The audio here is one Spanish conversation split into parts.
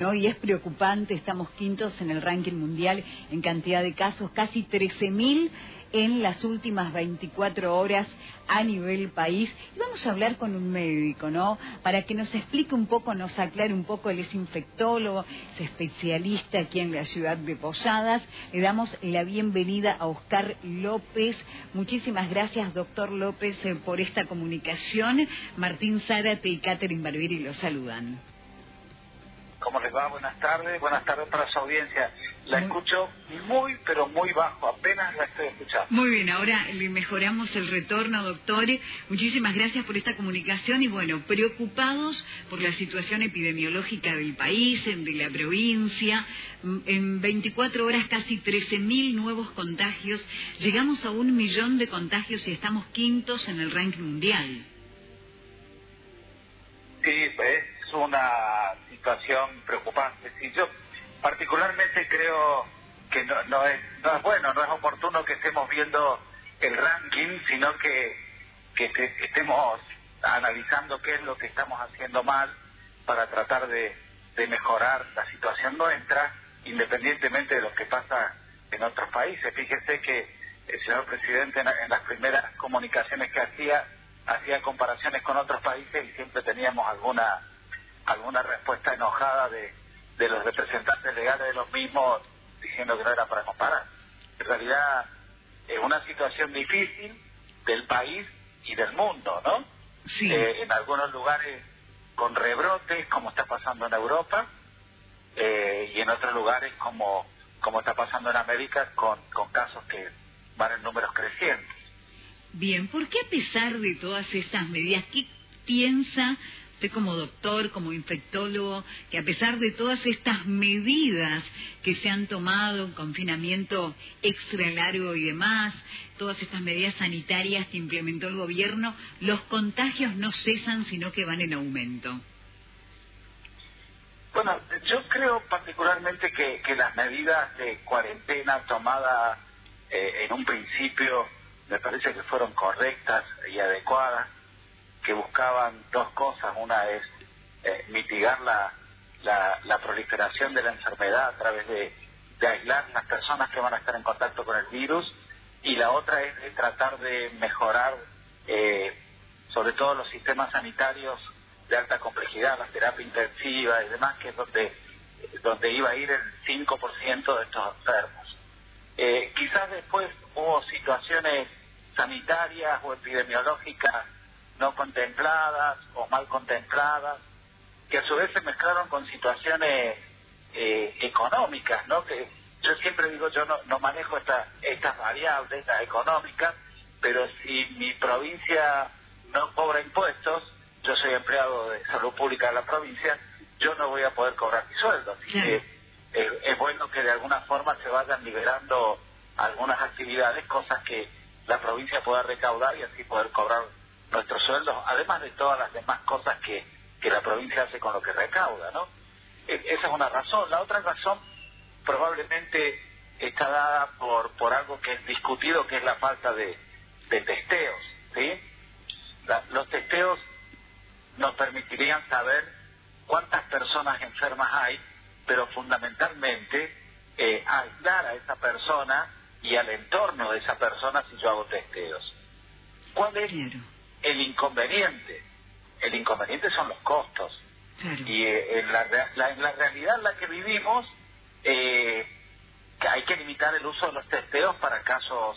¿no? Y es preocupante, estamos quintos en el ranking mundial en cantidad de casos, casi 13.000 en las últimas 24 horas a nivel país. Y vamos a hablar con un médico, ¿no? Para que nos explique un poco, nos aclare un poco. Él es infectólogo, es especialista aquí en la ciudad de Posadas. Le damos la bienvenida a Oscar López. Muchísimas gracias, doctor López, por esta comunicación. Martín Zárate y Catherine Barbieri lo saludan. ¿Cómo les va? Buenas tardes para su audiencia. La escucho muy, pero muy bajo, apenas la estoy escuchando. Muy bien, ahora le mejoramos el retorno, doctor. Muchísimas gracias por esta comunicación y bueno, preocupados por la situación epidemiológica del país, de la provincia. En 24 horas casi 13.000 nuevos contagios. Llegamos a 1 millón de contagios y estamos quintos en el ranking mundial. Sí, es una situación preocupante. Sí, yo particularmente creo que no es bueno, no es oportuno que estemos viendo el ranking, sino que estemos analizando qué es lo que estamos haciendo mal para tratar de mejorar la situación nuestra, independientemente de lo que pasa en otros países. Fíjese que el señor presidente en las primeras comunicaciones que hacía comparaciones con otros países y siempre teníamos alguna respuesta enojada de los representantes legales de los mismos diciendo que no era para comparar. En realidad es una situación difícil del país y del mundo, ¿no? Sí. En algunos lugares con rebrotes, como está pasando en Europa, y en otros lugares como está pasando en América con casos que van en números crecientes. Bien, ¿por qué a pesar de todas estas medidas, qué piensa usted como doctor, como infectólogo, que a pesar de todas estas medidas que se han tomado, confinamiento extra largo y demás, todas estas medidas sanitarias que implementó el gobierno, los contagios no cesan, sino que van en aumento? Bueno, yo creo particularmente que las medidas de cuarentena tomadas en un principio me parece que fueron correctas y adecuadas, que buscaban dos cosas. Una es mitigar la proliferación de la enfermedad a través de aislar las personas que van a estar en contacto con el virus, y la otra es tratar de mejorar sobre todo los sistemas sanitarios de alta complejidad, la terapia intensiva y demás, que es donde iba a ir el 5% de estos enfermos. Quizás después hubo situaciones sanitarias o epidemiológicas no contempladas o mal contempladas, que a su vez se mezclaron con situaciones económicas, ¿no? Que yo siempre digo, yo no manejo estas variables, estas económicas, pero si mi provincia no cobra impuestos, yo soy empleado de salud pública de la provincia, yo no voy a poder cobrar mi sueldo. Así que es bueno que de alguna forma se vayan liberando algunas actividades, cosas que la provincia pueda recaudar y así poder cobrar nuestros sueldos, además de todas las demás cosas que la provincia hace con lo que recauda, ¿no? Esa es una razón. La otra razón probablemente está dada por algo que es discutido, que es la falta de testeos, ¿sí? Los testeos nos permitirían saber cuántas personas enfermas hay, pero fundamentalmente aislar a esa persona y al entorno de esa persona si yo hago testeos. ¿Cuál es el inconveniente? El inconveniente son los costos. Claro. Y en la realidad en la que vivimos, que hay que limitar el uso de los testeos para casos,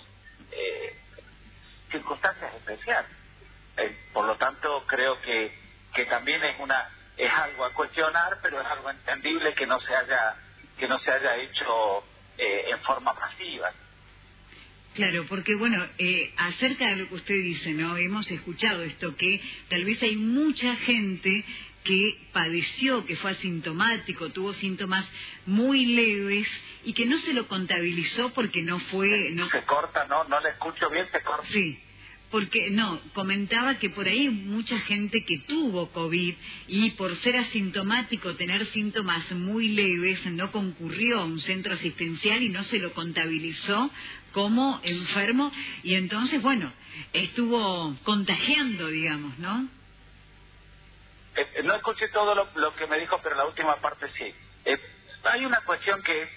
circunstancias especiales. Por lo tanto, creo que también es algo a cuestionar, pero es algo entendible que no se haya hecho en forma masiva. Claro, porque bueno, acerca de lo que usted dice, ¿no? Hemos escuchado esto, que tal vez hay mucha gente que padeció, que fue asintomático, tuvo síntomas muy leves y que no se lo contabilizó porque no fue... Se corta, no le escucho bien, se corta. Sí. Porque, comentaba que por ahí hay mucha gente que tuvo COVID y por ser asintomático, tener síntomas muy leves, no concurrió a un centro asistencial y no se lo contabilizó como enfermo y entonces, estuvo contagiando, digamos, ¿no? No escuché todo lo que me dijo, pero la última parte sí. Hay una cuestión que es,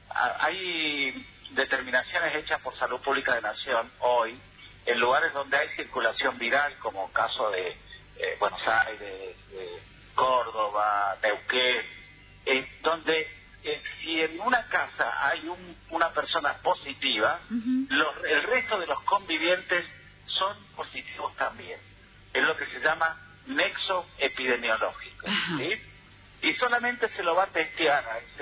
hay determinaciones hechas por Salud Pública de Nación hoy en lugares donde hay circulación viral, como caso de Buenos Aires, Córdoba, Neuquén, donde si en una casa hay una persona positiva, el resto de los convivientes son positivos también. Es lo que se llama nexo epidemiológico, ¿sí? Y solamente se lo va a testear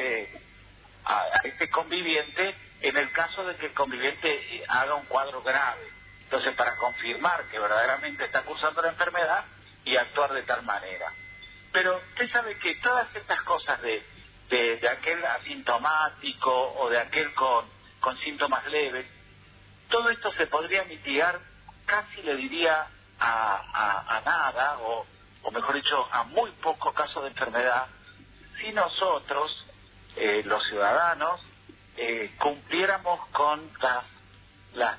a ese conviviente en el caso de que el conviviente haga un cuadro grave. Entonces, para confirmar que verdaderamente está cursando la enfermedad y actuar de tal manera. Pero usted sabe que todas estas cosas de aquel asintomático o de aquel con síntomas leves, todo esto se podría mitigar casi, le diría, a nada, o mejor dicho, a muy poco caso de enfermedad, si nosotros, los ciudadanos, cumpliéramos con las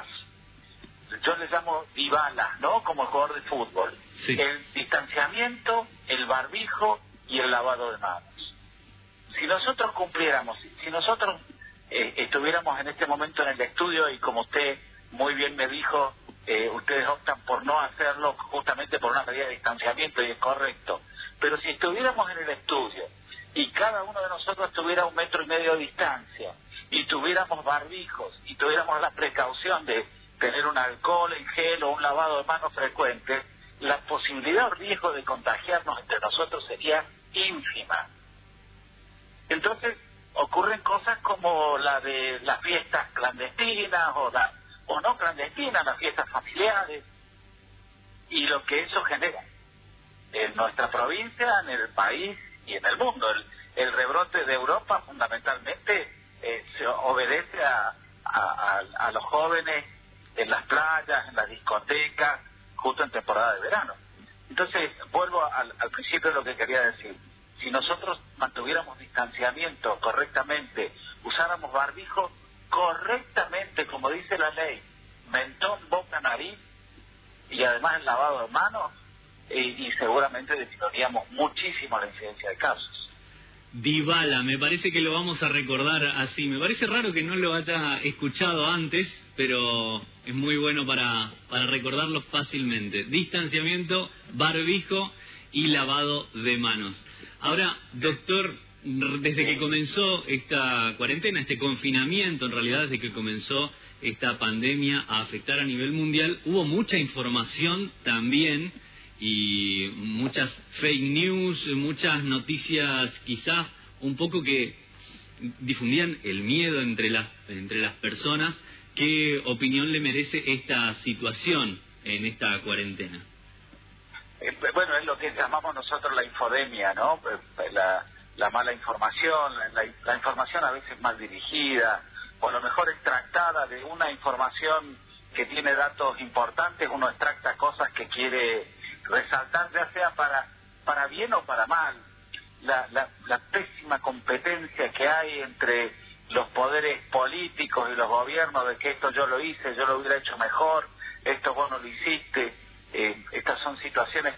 yo les llamo divalas, ¿no? Como el jugador de fútbol. Sí. El distanciamiento, el barbijo y el lavado de manos. Si nosotros cumpliéramos, si nosotros estuviéramos en este momento en el estudio y como usted muy bien me dijo, ustedes optan por no hacerlo justamente por una medida de distanciamiento y es correcto. Pero si estuviéramos en el estudio y cada uno de nosotros tuviera 1,5 metros de distancia y tuviéramos barbijos y tuviéramos la precaución de tener un alcohol en gel o un lavado de manos frecuente, la posibilidad o riesgo de contagiarnos entre nosotros sería ínfima. Entonces ocurren cosas como la de las fiestas clandestinas o no clandestinas, las fiestas familiares, y lo que eso genera en nuestra provincia, en el país y en el mundo. El rebrote de Europa fundamentalmente se obedece a los jóvenes en las playas, en las discotecas, justo en temporada de verano. Entonces, vuelvo al principio de lo que quería decir. Si nosotros mantuviéramos distanciamiento correctamente, usáramos barbijo correctamente, como dice la ley, mentón, boca, nariz, y además el lavado de manos, y seguramente disminuiríamos muchísimo la incidencia de casos. Dybala, me parece que lo vamos a recordar así. Me parece raro que no lo haya escuchado antes, pero es muy bueno para recordarlo fácilmente. Distanciamiento, barbijo y lavado de manos. Ahora, doctor, desde que comenzó esta cuarentena, este confinamiento, en realidad desde que comenzó esta pandemia a afectar a nivel mundial, hubo mucha información también y muchas fake news, muchas noticias quizás un poco que difundían el miedo entre las personas. ¿Qué opinión le merece esta situación en esta cuarentena? Bueno, es lo que llamamos nosotros la infodemia, ¿no? La mala información, la información a veces mal dirigida, o a lo mejor extractada de una información que tiene datos importantes, uno extracta cosas que quiere resaltar, ya sea para bien o para mal. La pésima competencia que hay entre los poderes políticos y los gobiernos de que esto yo lo hice, yo lo hubiera hecho mejor, esto vos no lo hiciste. Estas son situaciones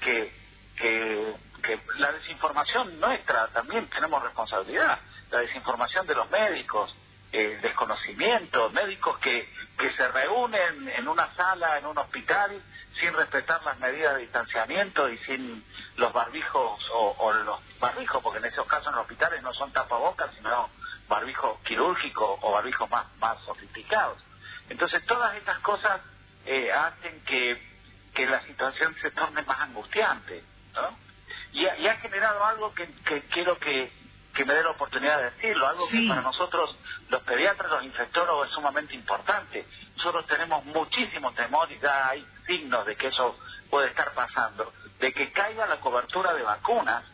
que la desinformación nuestra también tenemos responsabilidad, la desinformación de los médicos, desconocimiento, médicos que se reúnen en una sala, en un hospital, sin respetar las medidas de distanciamiento y sin los barbijos o los barbijos, porque en esos casos en los hospitales no son tapabocas, sino barbijos quirúrgicos o barbijos más sofisticados. Entonces todas estas cosas hacen que la situación se torne más angustiante, ¿no? Y ha generado algo que quiero que me dé la oportunidad de decirlo, algo que para nosotros los pediatras, los infectólogos es sumamente importante. Nosotros tenemos muchísimo temor y ya hay signos de que eso puede estar pasando, de que caiga la cobertura de vacunas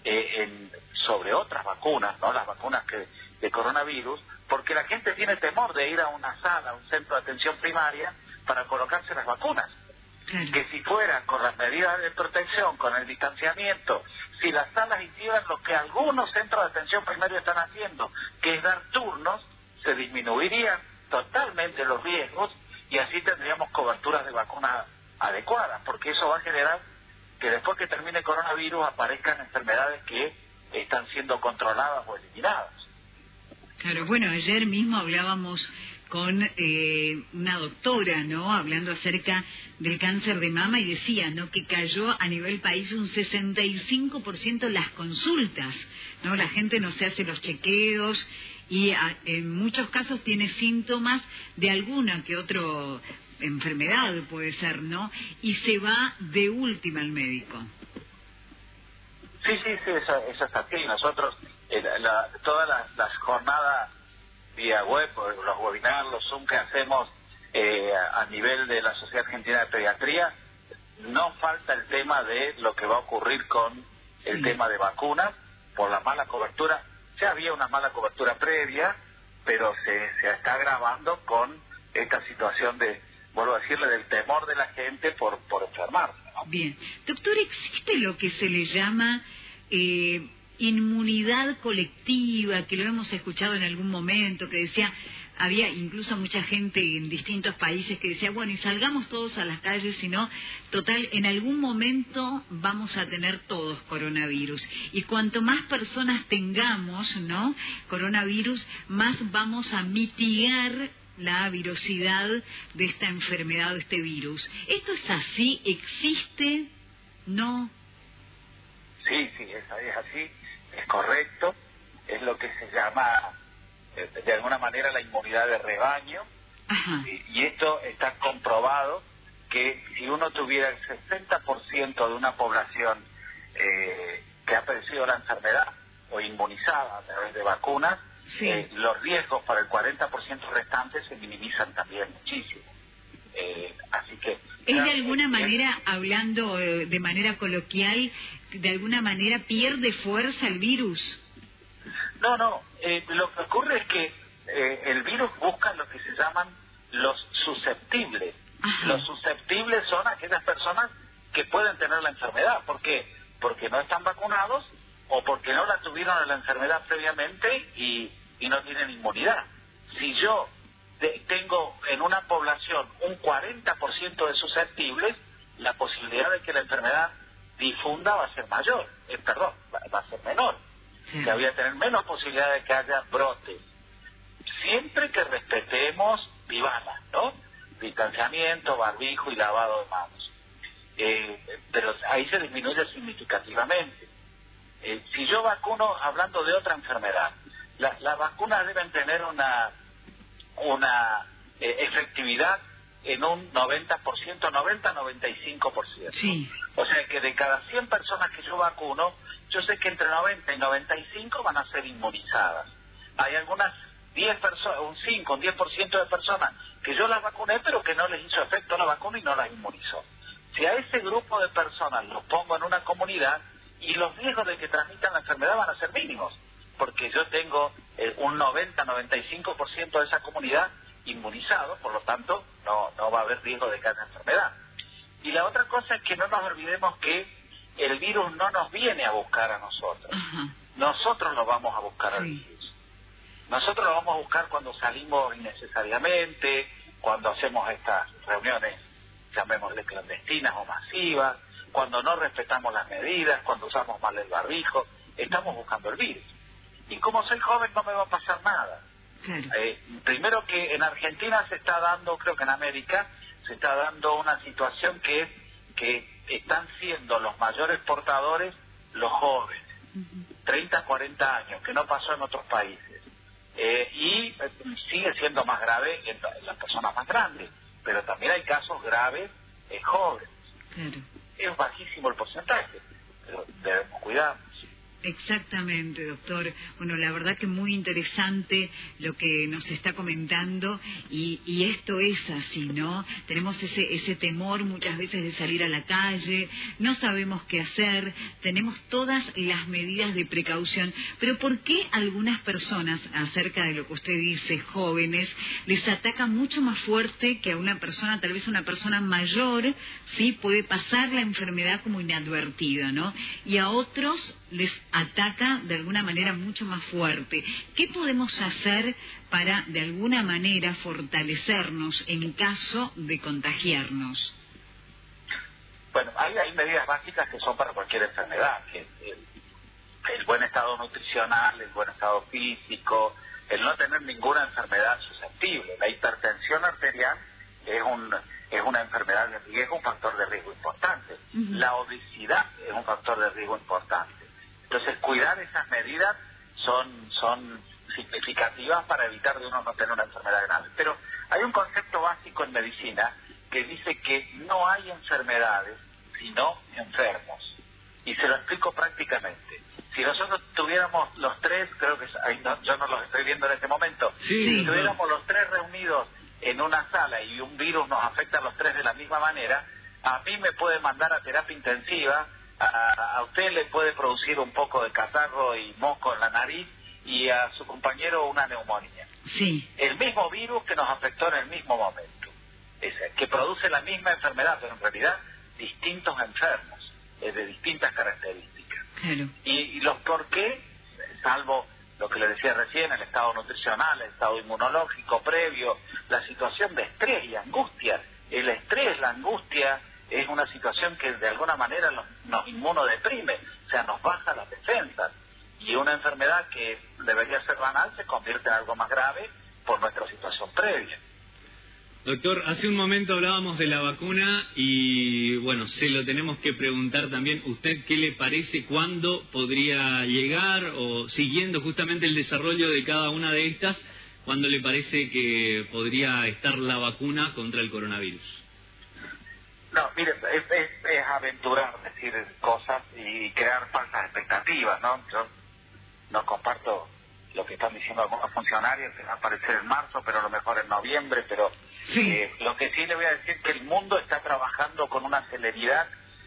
sobre otras vacunas, ¿no? Las vacunas de coronavirus, porque la gente tiene temor de ir a una sala, a un centro de atención primaria para colocarse las vacunas. Que si fuera con las medidas de protección, con el distanciamiento, si las salas hicieran lo que algunos centros de atención primaria están haciendo, que es dar turnos, se disminuirían totalmente los riesgos y así tendríamos coberturas de vacunas adecuadas, porque eso va a generar que después que termine el coronavirus aparezcan enfermedades que están siendo controladas o eliminadas. Claro, bueno, ayer mismo hablábamos con una doctora, ¿no? Hablando acerca del cáncer de mama y decía, ¿no? Que cayó a nivel país un 65% las consultas, ¿no? La gente no se hace los chequeos y en muchos casos tiene síntomas de alguna que otra enfermedad, puede ser, ¿no? Y se va de última al médico. Sí, eso es así. Nosotros, todas las jornadas vía web, los webinars, los Zoom que hacemos a nivel de la Sociedad Argentina de Pediatría, no falta el tema de lo que va a ocurrir con el tema de vacunas por la mala cobertura. Ya había una mala cobertura previa, pero se está agravando con esta situación de, vuelvo a decirle, del temor de la gente por enfermarse, ¿no? Bien. Doctor, ¿existe lo que se le llama inmunidad colectiva, que lo hemos escuchado en algún momento, que decía, había incluso mucha gente en distintos países que decía, bueno, y salgamos todos a las calles, si no, total, en algún momento vamos a tener todos coronavirus. Y cuanto más personas tengamos, ¿no?, coronavirus, más vamos a mitigar la virosidad de esta enfermedad, de este virus. ¿Esto es así? ¿Existe? ¿No? Sí, es así. Es correcto, es lo que se llama de alguna manera la inmunidad de rebaño. Y esto está comprobado que si uno tuviera el 60% de una población que ha padecido la enfermedad o inmunizada a través de vacunas, los riesgos para el 40% restante se minimizan también muchísimo. Así que es de alguna manera, hablando de manera coloquial, de alguna manera pierde fuerza el virus. No, lo que ocurre es que el virus busca lo que se llaman los susceptibles. Los susceptibles son aquellas personas que pueden tener la enfermedad. ¿Por qué? Porque no están vacunados o porque no la tuvieron la enfermedad previamente y no tienen inmunidad. Si yo tengo en una población un 40% de susceptibles, la posibilidad de que la enfermedad difunda va a ser mayor, va a ser menor. Que voy a tener menos posibilidad de que haya brotes. Siempre que respetemos Vivana, ¿no? Distanciamiento, barbijo y lavado de manos. Pero ahí se disminuye significativamente. Si yo vacuno, hablando de otra enfermedad, las vacunas deben tener una efectividad en un 90%, 90-95%. Sí. O sea que de cada 100 personas que yo vacuno, yo sé que entre 90 y 95 van a ser inmunizadas. Hay algunas 10 personas, un 5, un 10% de personas que yo las vacuné, pero que no les hizo efecto la vacuna y no las inmunizó. Si a ese grupo de personas los pongo en una comunidad, y los riesgos de que transmitan la enfermedad van a ser mínimos, porque yo tengo un 90-95% de esa comunidad inmunizado, por lo tanto no va a haber riesgo de que haya enfermedad. Y la otra cosa es que no nos olvidemos que el virus no nos viene a buscar a nosotros. Nosotros lo vamos a buscar al virus. Nosotros lo vamos a buscar cuando salimos innecesariamente, cuando hacemos estas reuniones, llamémosle clandestinas o masivas, cuando no respetamos las medidas, cuando usamos mal el barbijo, estamos buscando el virus. Y como soy joven no me va a pasar nada. Primero que en Argentina se está dando, creo que en América, se está dando una situación que es que están siendo los mayores portadores los jóvenes, 30, 40 años, que no pasó en otros países. Y sigue siendo más grave en las personas más grandes, pero también hay casos graves en jóvenes. Es bajísimo el porcentaje, pero debemos cuidarnos. Exactamente, doctor. Bueno, la verdad que muy interesante lo que nos está comentando y esto es así, ¿no? Tenemos ese temor muchas veces de salir a la calle, no sabemos qué hacer, tenemos todas las medidas de precaución, pero ¿por qué algunas personas, acerca de lo que usted dice, jóvenes, les ataca mucho más fuerte que a una persona, tal vez una persona mayor, sí, puede pasar la enfermedad como inadvertida, ¿no? Y a otros les ataca de alguna manera mucho más fuerte. ¿Qué podemos hacer para de alguna manera fortalecernos en caso de contagiarnos? Bueno, hay medidas básicas que son para cualquier enfermedad, que el buen estado nutricional, el buen estado físico, el no tener ninguna enfermedad susceptible. La hipertensión arterial es una enfermedad de riesgo, un factor de riesgo importante. La obesidad es un factor de riesgo importante. Entonces, cuidar esas medidas son significativas para evitar de uno no tener una enfermedad grave. Pero hay un concepto básico en medicina que dice que no hay enfermedades, sino enfermos. Y se lo explico prácticamente. Si nosotros tuviéramos los tres, creo que yo no los estoy viendo en este momento, si tuviéramos los tres reunidos en una sala y un virus nos afecta a los tres de la misma manera, a mí me puede mandar a terapia intensiva, a usted le puede producir un poco de catarro y moco en la nariz y a su compañero una neumonía. Sí. El mismo virus que nos afectó en el mismo momento, que produce la misma enfermedad, pero en realidad distintos enfermos, de distintas características. Claro. Y los por qué, salvo lo que le decía recién, el estado nutricional, el estado inmunológico previo, la situación de estrés y angustia. El estrés, la angustia, es una situación que de alguna manera nos inmunodeprime, o sea, nos baja las defensas. Y una enfermedad que debería ser banal se convierte en algo más grave por nuestra situación previa. Doctor, hace un momento hablábamos de la vacuna y, bueno, se lo tenemos que preguntar también. ¿Usted qué le parece, cuándo podría llegar, o siguiendo justamente el desarrollo de cada una de estas, cuándo le parece que podría estar la vacuna contra el coronavirus? No, mire, es aventurar decir cosas y crear falsas expectativas, ¿no? Yo no comparto lo que están diciendo algunos funcionarios, que va a aparecer en marzo, pero a lo mejor en noviembre, pero lo que sí le voy a decir es que el mundo está trabajando con una celeridad,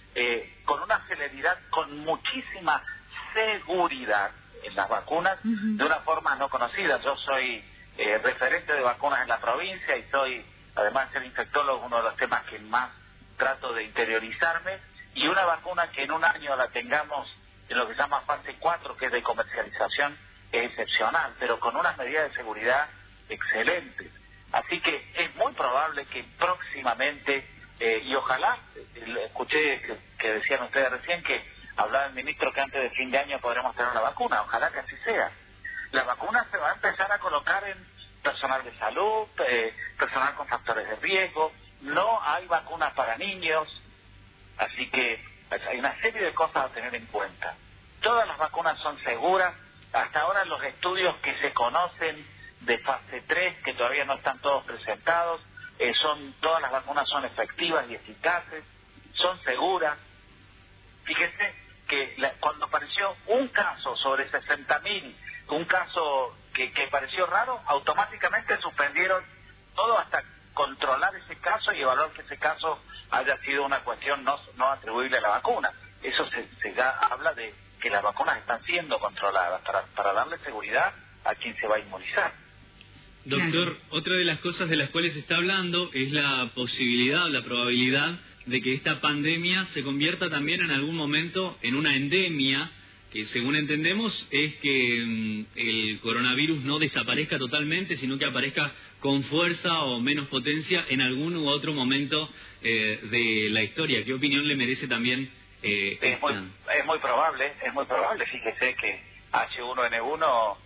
con muchísima seguridad en las vacunas, de una forma no conocida. Yo soy referente de vacunas en la provincia y soy, además de ser infectólogo, uno de los temas que más trato de interiorizarme, y una vacuna que en un año la tengamos en lo que se llama fase 4, que es de comercialización, es excepcional, pero con unas medidas de seguridad excelentes. Así que es muy probable que próximamente, y ojalá, escuché que decían ustedes recién que hablaba el ministro que antes de fin de año podremos tener la vacuna, ojalá que así sea. La vacuna se va a empezar a colocar en personal de salud, personal con factores de riesgo, no hay vacunas para niños, así que hay una serie de cosas a tener en cuenta. Todas las vacunas son seguras. Hasta ahora los estudios que se conocen de fase 3, que todavía no están todos presentados, todas las vacunas son efectivas y eficaces, son seguras. Fíjese que cuando apareció un caso sobre 60.000, un caso que pareció raro, automáticamente suspendieron todo hasta controlar ese caso y evaluar que ese caso haya sido una cuestión no atribuible a la vacuna. Eso se ya habla de que las vacunas están siendo controladas para darle seguridad a quien se va a inmunizar. Doctor, otra de las cosas de las cuales se está hablando es la posibilidad o la probabilidad de que esta pandemia se convierta también en algún momento en una endemia, que según entendemos es que el coronavirus no desaparezca totalmente, sino que aparezca con fuerza o menos potencia en algún u otro momento de la historia. ¿Qué opinión le merece también es muy probable, fíjese que H1N1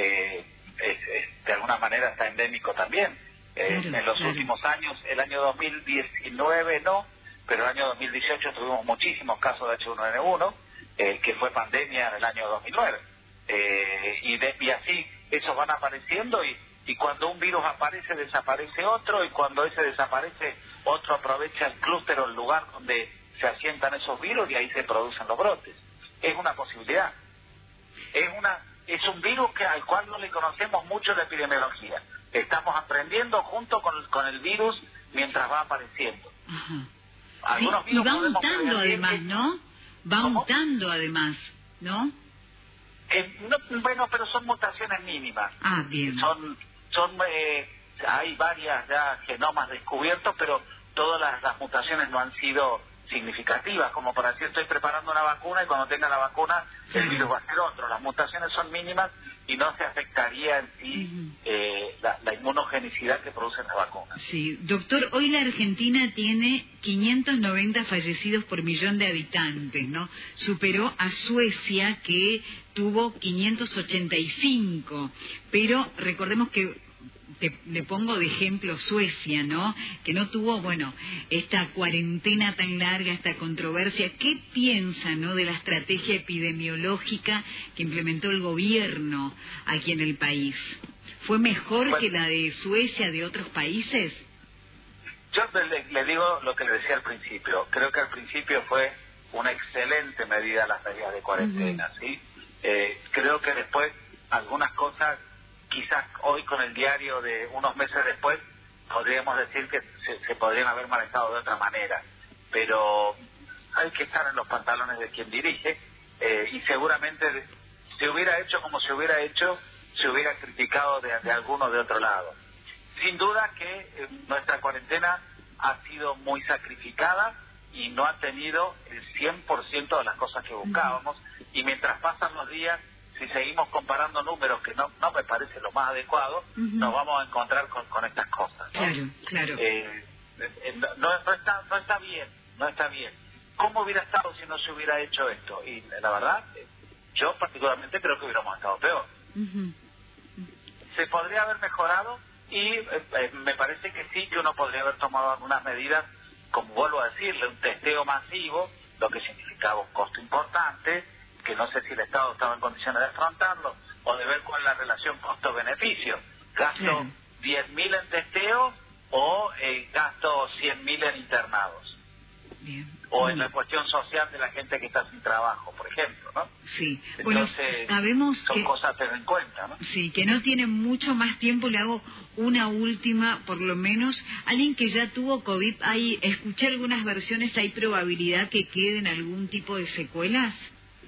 de alguna manera está endémico también. En los últimos años, el año 2019 no, pero el año 2018 tuvimos muchísimos casos de H1N1, que fue pandemia en el año 2009. Y así, esos van apareciendo y cuando un virus aparece, desaparece otro, y cuando ese desaparece, otro aprovecha el clúster o el lugar donde se asientan esos virus y ahí se producen los brotes. Es una posibilidad. Es un virus al cual no le conocemos mucho la epidemiología. Estamos aprendiendo junto con el virus mientras va apareciendo. Algunos virus y va mutando además, ¿no? Va mutando además, ¿no? Bueno, pero son mutaciones mínimas. Bien. Hay varias ya genomas descubiertos, pero todas las mutaciones no han sido significativas, como para decir estoy preparando una vacuna y cuando tenga la vacuna el virus va a ser otro. Las mutaciones son mínimas y no se afectaría en sí la inmunogenicidad que producen las vacunas. Sí, doctor, hoy la Argentina tiene 590 fallecidos por millón de habitantes, ¿no? Superó a Suecia, que tuvo 585, pero recordemos que le pongo de ejemplo Suecia, ¿no? Que no tuvo, bueno, esta cuarentena tan larga, esta controversia. ¿Qué piensa, no, de la estrategia epidemiológica que implementó el gobierno aquí en el país? ¿Fue mejor que la de Suecia, de otros países? Yo le digo lo que le decía al principio. Creo que al principio fue una excelente medida las medidas de cuarentena, ¿sí? Creo que después algunas cosas, quizás hoy con el diario de unos meses después, podríamos decir que se podrían haber manejado de otra manera. Pero hay que estar en los pantalones de quien dirige, y seguramente se hubiera hecho como se hubiera hecho, se hubiera criticado de alguno de otro lado. Sin duda que nuestra cuarentena ha sido muy sacrificada y no ha tenido el 100% de las cosas que buscábamos, y mientras pasan los días, si seguimos comparando números, que no me parece lo más adecuado, nos vamos a encontrar con estas cosas, ¿no? Claro. No está bien. ¿Cómo hubiera estado si no se hubiera hecho esto? Y la verdad, yo particularmente creo que hubiéramos estado peor. Se podría haber mejorado, y me parece que sí, que uno podría haber tomado algunas medidas, como vuelvo a decirle, un testeo masivo, lo que significaba un costo importante, que no sé si el Estado estaba en condiciones de afrontarlo, o de ver cuál es la relación costo-beneficio. ¿Gasto 10.000 en testeo o gasto 100.000 en internados? Bien. O en la cuestión social de la gente que está sin trabajo, por ejemplo, ¿no? Sí. Entonces, sabemos son cosas a tener en cuenta, ¿no? Sí, que no tiene mucho más tiempo. Le hago una última, por lo menos. Alguien que ya tuvo COVID, escuché algunas versiones, ¿hay probabilidad que queden algún tipo de secuelas?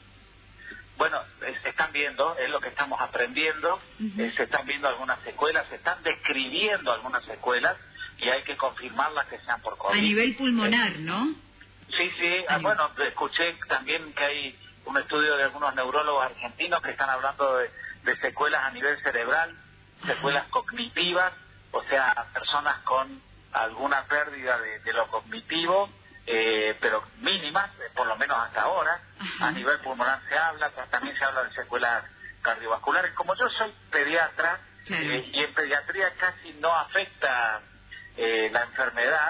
Bueno, se están viendo, es lo que estamos aprendiendo, se están viendo algunas secuelas, se están describiendo algunas secuelas, y hay que confirmarlas que sean por COVID. A nivel pulmonar, ¿no? Sí, bueno, escuché también que hay un estudio de algunos neurólogos argentinos que están hablando de secuelas a nivel cerebral, secuelas cognitivas, o sea, personas con alguna pérdida de lo cognitivo, pero mínimas, por lo menos hasta ahora. A nivel pulmonar se habla, también se habla de secuelas cardiovasculares. Como yo soy pediatra, y en pediatría casi no afecta la enfermedad,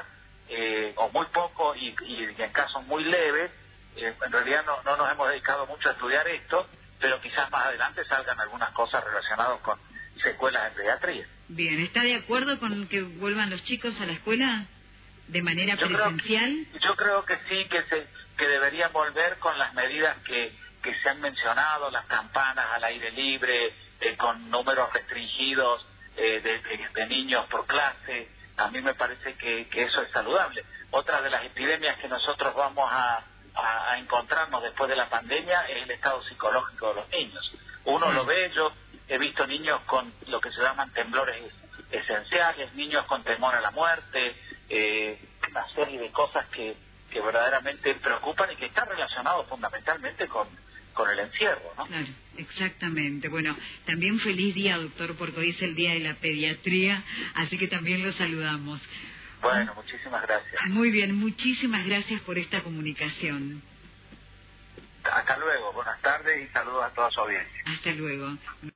o muy poco, y en casos muy leves, en realidad no nos hemos dedicado mucho a estudiar esto, pero quizás más adelante salgan algunas cosas relacionadas con secuelas en pediatría. Bien, ¿está de acuerdo con que vuelvan los chicos a la escuela de manera presencial? Yo creo que sí, que deberían volver con las medidas que se han mencionado, las campanas al aire libre, con números restringidos de niños por clase. A mí me parece que eso es saludable. Otra de las epidemias que nosotros vamos a encontrarnos después de la pandemia es el estado psicológico de los niños. Uno lo ve, yo he visto niños con lo que se llaman temblores esenciales, niños con temor a la muerte, una serie de cosas que verdaderamente preocupan, y que están relacionados fundamentalmente con el encierro, ¿no? Claro, exactamente. Bueno, también feliz día, doctor, porque hoy es el día de la pediatría, así que también lo saludamos. Bueno, muchísimas gracias. Muy bien, muchísimas gracias por esta comunicación. Hasta luego, buenas tardes y saludos a toda su audiencia. Hasta luego.